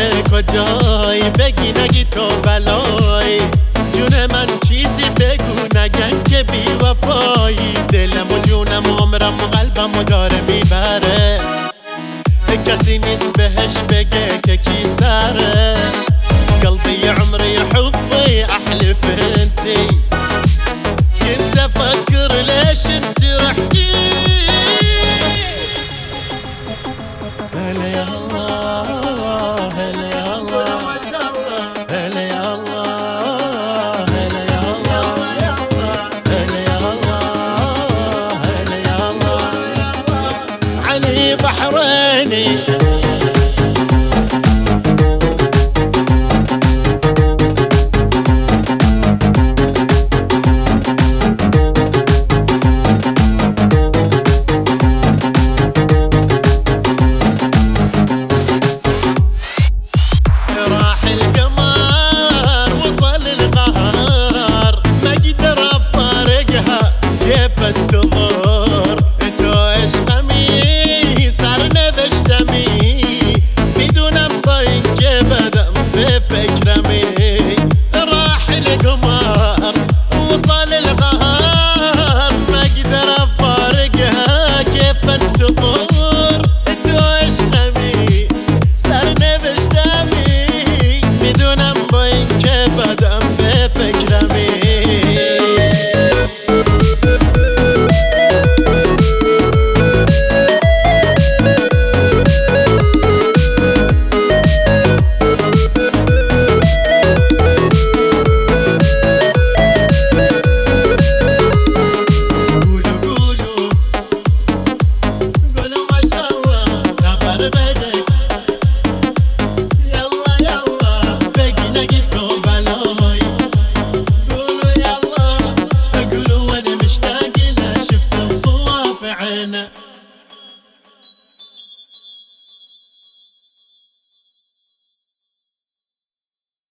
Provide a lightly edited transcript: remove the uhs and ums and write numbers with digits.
رفته کجای بگی نگی تو بلایی جون من چیزی بگو نگن که بی وفایی دلم و جونم و عمرم و قلبم و داره میبره کسی نیست بهش بگه که کی سره قلبي يا عمري يا حبي احلف انتي كنت افكر ليش انت رحتي هلا يا الله